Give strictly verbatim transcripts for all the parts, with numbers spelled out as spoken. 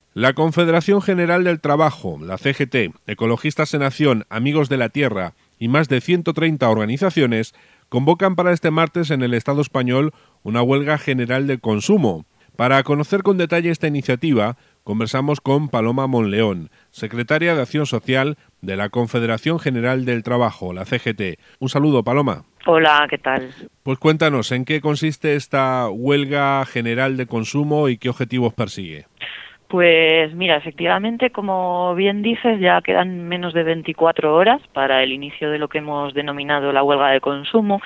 La Confederación General del Trabajo, la C G T, Ecologistas en Acción, Amigos de la Tierra y más de ciento treinta organizaciones convocan para este martes en el Estado español una huelga general de consumo. Para conocer con detalle esta iniciativa, conversamos con Paloma Monleón, secretaria de Acción Social de la Confederación General del Trabajo, la C G T. Un saludo, Paloma. Hola, ¿qué tal? Pues cuéntanos, ¿en qué consiste esta huelga general de consumo y qué objetivos persigue? Pues mira, efectivamente, como bien dices, ya quedan menos de veinticuatro horas para el inicio de lo que hemos denominado la huelga de consumo.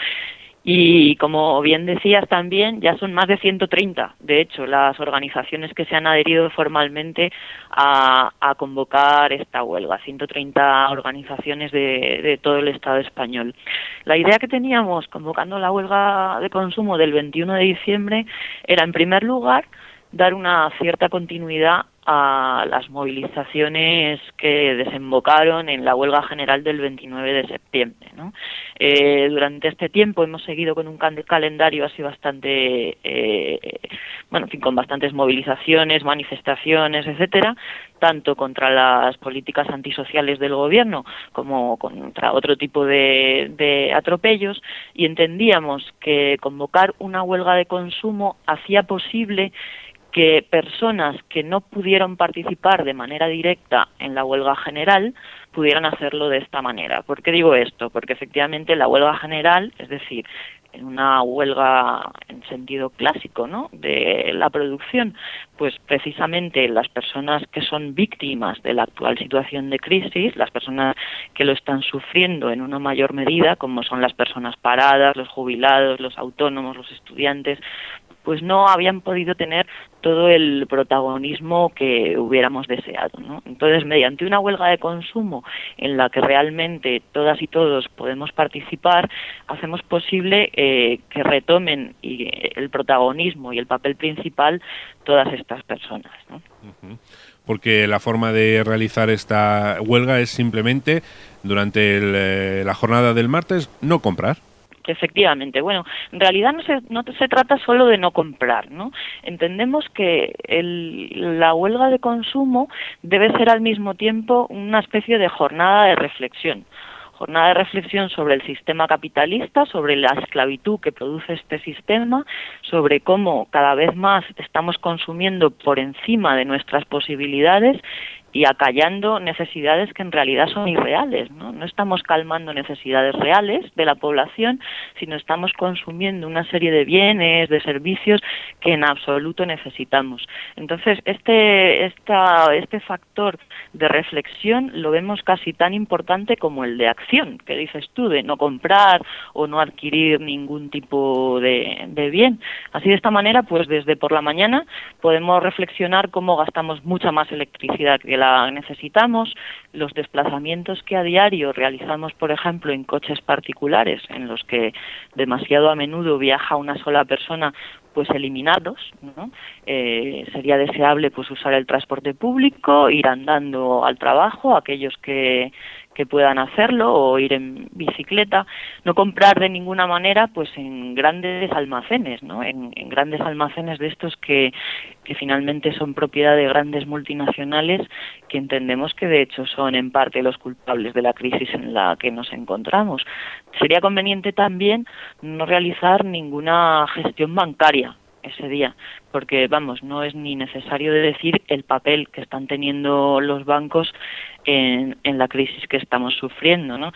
Y como bien decías también, ya son más de ciento treinta, de hecho, las organizaciones que se han adherido formalmente a, a convocar esta huelga, ciento treinta organizaciones de, de todo el Estado español. La idea que teníamos convocando la huelga de consumo del veintiuno de diciembre era, en primer lugar, dar una cierta continuidad a las movilizaciones que desembocaron en la huelga general del veintinueve de septiembre, ¿no? Eh, durante este tiempo hemos seguido con un calendario así bastante, eh, bueno, en fin, con bastantes movilizaciones, manifestaciones, etcétera, tanto contra las políticas antisociales del gobierno como contra otro tipo de, de atropellos, y entendíamos que convocar una huelga de consumo hacía posible que personas que no pudieron participar de manera directa en la huelga general pudieran hacerlo de esta manera. ¿Por qué digo esto? Porque efectivamente la huelga general, es decir, en una huelga en sentido clásico, ¿no?, de la producción, pues precisamente las personas que son víctimas de la actual situación de crisis, las personas que lo están sufriendo en una mayor medida, como son las personas paradas, los jubilados, los autónomos, los estudiantes, pues no habían podido tener todo el protagonismo que hubiéramos deseado, ¿no? Entonces, mediante una huelga de consumo en la que realmente todas y todos podemos participar, hacemos posible eh, que retomen y, eh, el protagonismo y el papel principal todas estas personas, ¿no? Uh-huh. Porque la forma de realizar esta huelga es simplemente, durante el, eh, la jornada del martes, no comprar. Efectivamente, bueno, en realidad no se, no se trata solo de no comprar, ¿no? Entendemos que el, la huelga de consumo debe ser al mismo tiempo una especie de jornada de reflexión. Jornada de reflexión sobre el sistema capitalista, sobre la esclavitud que produce este sistema, sobre cómo cada vez más estamos consumiendo por encima de nuestras posibilidades y acallando necesidades que en realidad son irreales, ¿no? No estamos calmando necesidades reales de la población, sino estamos consumiendo una serie de bienes, de servicios que en absoluto necesitamos. Entonces, este, esta, este factor de reflexión lo vemos casi tan importante como el de acción, que dices tú, de no comprar o no adquirir ningún tipo de, de bien. Así, de esta manera, pues desde por la mañana podemos reflexionar cómo gastamos mucha más electricidad que la la necesitamos, los desplazamientos que a diario realizamos, por ejemplo, en coches particulares, en los que demasiado a menudo viaja una sola persona, pues eliminarlos, ¿no? Eh, sería deseable pues usar el transporte público, ir andando al trabajo, aquellos que que puedan hacerlo, o ir en bicicleta, no comprar de ninguna manera pues en grandes almacenes, ¿no? En, en grandes almacenes de estos que, que finalmente son propiedad de grandes multinacionales, que entendemos que de hecho son en parte los culpables de la crisis en la que nos encontramos. Sería conveniente también no realizar ninguna gestión bancaria ese día, porque vamos, no es ni necesario de decir el papel que están teniendo los bancos en, en la crisis que estamos sufriendo, ¿no?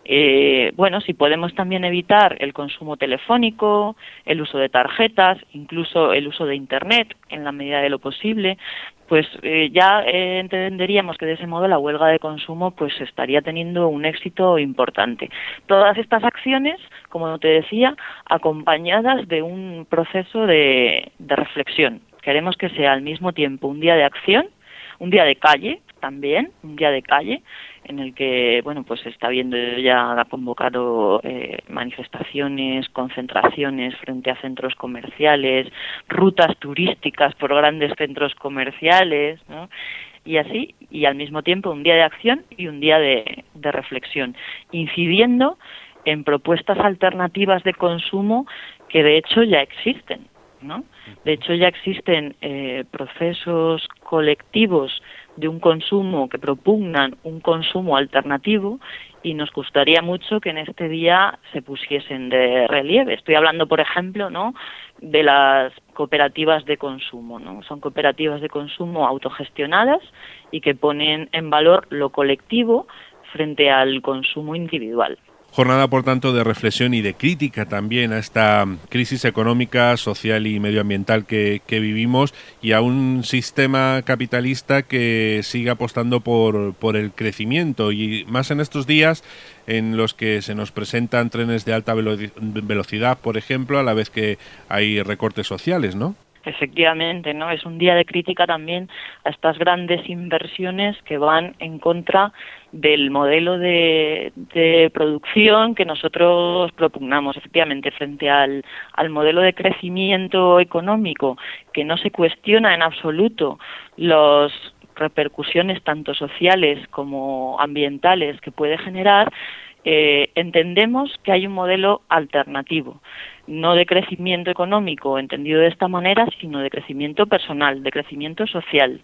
Eh, bueno, si podemos también evitar el consumo telefónico, el uso de tarjetas, incluso el uso de Internet en la medida de lo posible, pues eh, ya eh, entenderíamos que de ese modo la huelga de consumo pues estaría teniendo un éxito importante. Todas estas acciones, como te decía, acompañadas de un proceso de, de reflexión. Queremos que sea al mismo tiempo un día de acción, un día de calle también, un día de calle, en el que, bueno, pues se está viendo ya, ha convocado eh, manifestaciones, concentraciones frente a centros comerciales, rutas turísticas por grandes centros comerciales, ¿no? Y así, y al mismo tiempo un día de acción y un día de, de reflexión, incidiendo en propuestas alternativas de consumo que de hecho ya existen. ¿no? De hecho, ya existen eh, procesos colectivos de un consumo que propugnan un consumo alternativo y nos gustaría mucho que en este día se pusiesen de relieve. Estoy hablando, por ejemplo, ¿no?, de las cooperativas de consumo, ¿no? Son cooperativas de consumo autogestionadas y que ponen en valor lo colectivo frente al consumo individual. Jornada, por tanto, de reflexión y de crítica también a esta crisis económica, social y medioambiental que, que vivimos y a un sistema capitalista que sigue apostando por, por el crecimiento, y más en estos días en los que se nos presentan trenes de alta velo- velocidad, por ejemplo, a la vez que hay recortes sociales, ¿no? Efectivamente, ¿no? Es un día de crítica también a estas grandes inversiones que van en contra del modelo de, de producción que nosotros propugnamos, efectivamente, frente al, al modelo de crecimiento económico, que no se cuestiona en absoluto las repercusiones tanto sociales como ambientales que puede generar. Eh, entendemos que hay un modelo alternativo, no de crecimiento económico entendido de esta manera, sino de crecimiento personal, de crecimiento social.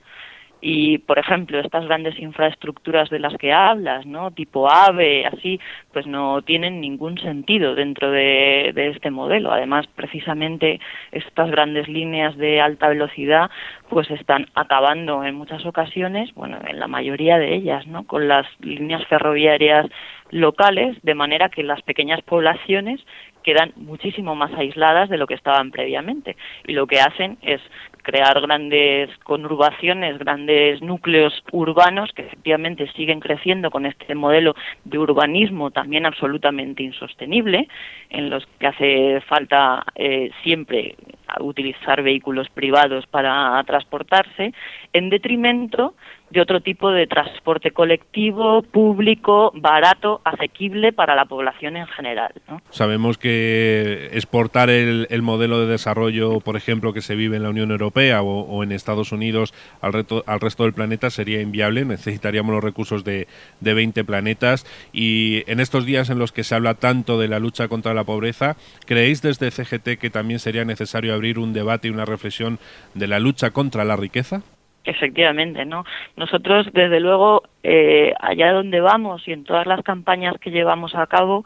Y, por ejemplo, estas grandes infraestructuras de las que hablas, ¿no?, tipo AVE, así, pues no tienen ningún sentido dentro de, de este modelo. Además, precisamente, estas grandes líneas de alta velocidad pues están acabando en muchas ocasiones, bueno, en la mayoría de ellas, ¿no?, con las líneas ferroviarias locales, de manera que las pequeñas poblaciones quedan muchísimo más aisladas de lo que estaban previamente. Y lo que hacen es crear grandes conurbaciones, grandes núcleos urbanos que efectivamente siguen creciendo con este modelo de urbanismo también absolutamente insostenible, en los que hace falta eh, siempre utilizar vehículos privados para transportarse, en detrimento de otro tipo de transporte colectivo, público, barato, asequible para la población en general, ¿no? Sabemos que exportar el, el modelo de desarrollo, por ejemplo, que se vive en la Unión Europea o, o en Estados Unidos al, reto, al resto del planeta sería inviable. Necesitaríamos los recursos de, de veinte planetas. Y en estos días en los que se habla tanto de la lucha contra la pobreza, ¿creéis desde C G T que también sería necesario abrir un debate y una reflexión de la lucha contra la riqueza? Efectivamente, ¿no? Nosotros, desde luego, eh, allá donde vamos y en todas las campañas que llevamos a cabo,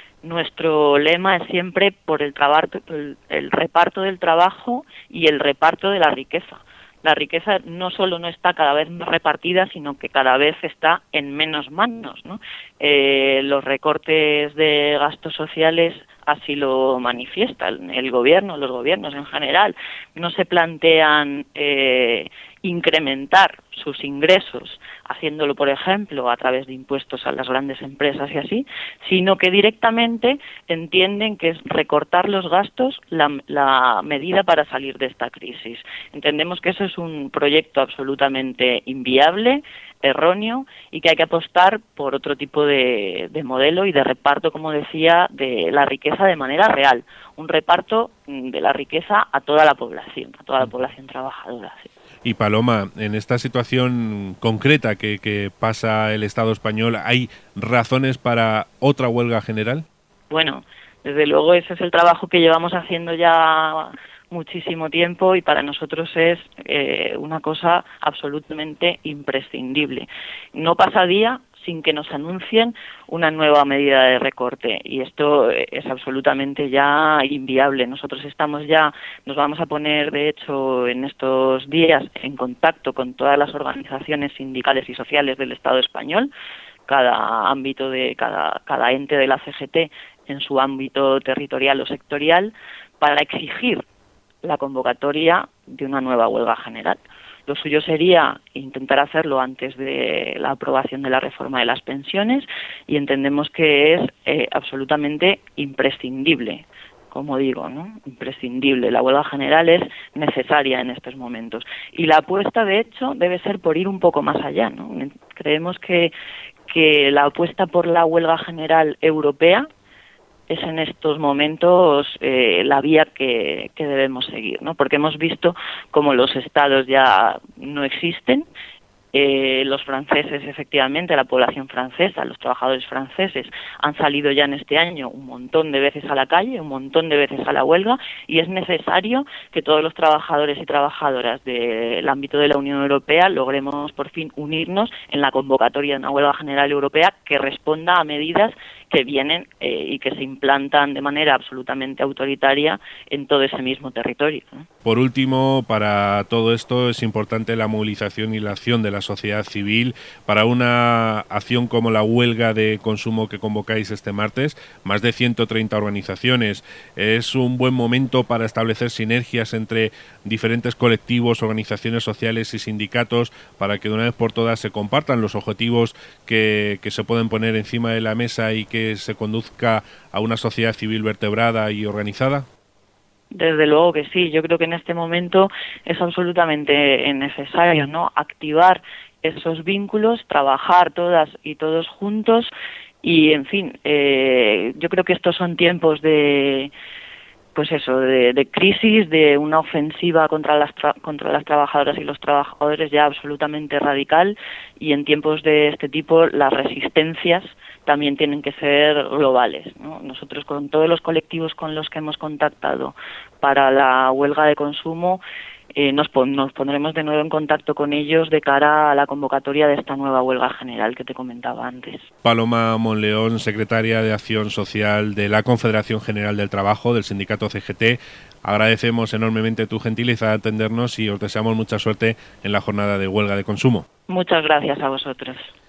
nuestro lema es siempre por el, trabajo, el, el reparto del trabajo y el reparto de la riqueza. La riqueza no solo no está cada vez más repartida, sino que cada vez está en menos manos, ¿no? Eh, los recortes de gastos sociales así lo manifiestan. El gobierno, los gobiernos en general, no se plantean eh, incrementar sus ingresos, haciéndolo, por ejemplo, a través de impuestos a las grandes empresas y así, sino que directamente entienden que es recortar los gastos la, la medida para salir de esta crisis. Entendemos que eso es un proyecto absolutamente inviable, erróneo, y que hay que apostar por otro tipo de, de modelo y de reparto, como decía, de la riqueza de manera real, un reparto de la riqueza a toda la población, a toda la población trabajadora. Sí. Y Paloma, en esta situación concreta que, que pasa el Estado español, ¿hay razones para otra huelga general? Bueno, desde luego ese es el trabajo que llevamos haciendo ya muchísimo tiempo y para nosotros es eh, una cosa absolutamente imprescindible. No pasa día sin que nos anuncien una nueva medida de recorte, y esto es absolutamente ya inviable. Nosotros estamos ya, nos vamos a poner de hecho en estos días en contacto con todas las organizaciones sindicales y sociales del Estado español, cada ámbito de cada, cada ente de la C G T en su ámbito territorial o sectorial, para exigir la convocatoria de una nueva huelga general. Lo suyo sería intentar hacerlo antes de la aprobación de la reforma de las pensiones, y entendemos que es eh, absolutamente imprescindible, como digo, ¿no? Imprescindible. La huelga general es necesaria en estos momentos. Y la apuesta, de hecho, debe ser por ir un poco más allá, ¿no? Creemos que, que la apuesta por la huelga general europea es en estos momentos eh, la vía que, que debemos seguir, ¿no? Porque hemos visto cómo los estados ya no existen, Eh, los franceses, efectivamente, la población francesa, los trabajadores franceses han salido ya en este año un montón de veces a la calle, un montón de veces a la huelga, y es necesario que todos los trabajadores y trabajadoras del ámbito de la Unión Europea logremos por fin unirnos en la convocatoria de una huelga general europea que responda a medidas que vienen eh, y que se implantan de manera absolutamente autoritaria en todo ese mismo territorio, ¿no? Por último, para todo esto es importante la movilización y la acción de la sociedad civil para una acción como la huelga de consumo que convocáis este martes, más de ciento treinta organizaciones. Es un buen momento para establecer sinergias entre diferentes colectivos, organizaciones sociales y sindicatos para que de una vez por todas se compartan los objetivos que, que se pueden poner encima de la mesa y que se conduzca a una sociedad civil vertebrada y organizada. Desde luego que sí, yo creo que en este momento es absolutamente necesario, ¿no?, activar esos vínculos, trabajar todas y todos juntos y, en fin, eh, yo creo que estos son tiempos de, pues eso, de, de crisis, de una ofensiva contra las tra- contra las trabajadoras y los trabajadores ya absolutamente radical, y en tiempos de este tipo las resistencias también tienen que ser globales, ¿no? Nosotros, con todos los colectivos con los que hemos contactado para la huelga de consumo, eh, nos, pon- nos pondremos de nuevo en contacto con ellos de cara a la convocatoria de esta nueva huelga general que te comentaba antes. Paloma Monleón, secretaria de Acción Social de la Confederación General del Trabajo, del sindicato C G T, agradecemos enormemente tu gentileza de atendernos y os deseamos mucha suerte en la jornada de huelga de consumo. Muchas gracias a vosotros.